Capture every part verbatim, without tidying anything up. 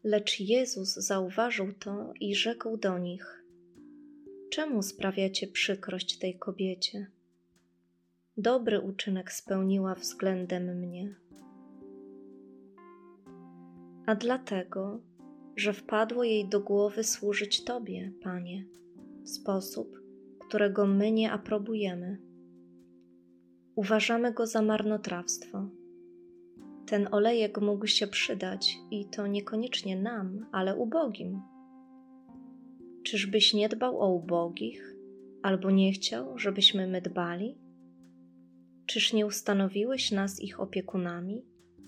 Lecz Jezus zauważył to i rzekł do nich: czemu sprawiacie przykrość tej kobiecie? Dobry uczynek spełniła względem mnie. A dlatego, że wpadło jej do głowy służyć Tobie, Panie, w sposób, którego my nie aprobujemy. Uważamy go za marnotrawstwo. Ten olejek mógł się przydać i to niekoniecznie nam, ale ubogim. Czyżbyś nie dbał o ubogich, albo nie chciał, żebyśmy my dbali? Czyż nie ustanowiłeś nas ich opiekunami?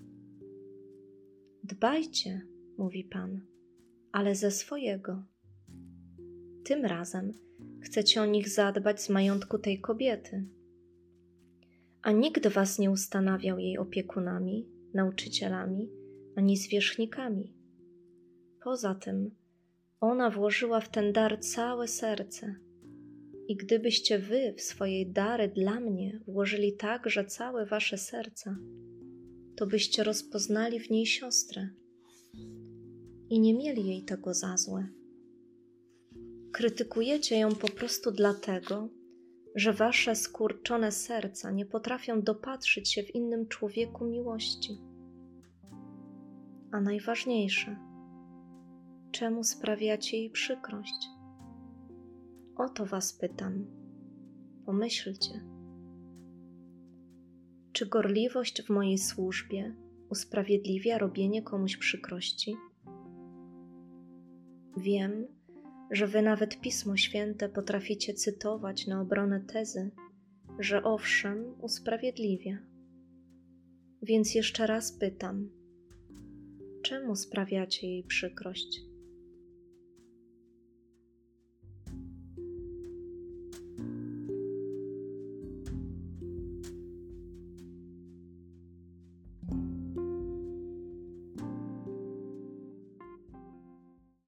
Dbajcie, mówi Pan, ale ze swojego. Tym razem chcecie o nich zadbać z majątku tej kobiety. A nikt was nie ustanawiał jej opiekunami, nauczycielami, ani zwierzchnikami. Poza tym ona włożyła w ten dar całe serce. I gdybyście wy w swoje dary dla mnie włożyli także całe wasze serca, to byście rozpoznali w niej siostrę i nie mieli jej tego za złe. Krytykujecie ją po prostu dlatego, że wasze skurczone serca nie potrafią dopatrzyć się w innym człowieku miłości. A najważniejsze, czemu sprawiacie jej przykrość? O to was pytam. Pomyślcie. Czy gorliwość w mojej służbie usprawiedliwia robienie komuś przykrości? Wiem, że wy nawet Pismo Święte potraficie cytować na obronę tezy, że owszem, usprawiedliwia. Więc jeszcze raz pytam, czemu sprawiacie jej przykrość?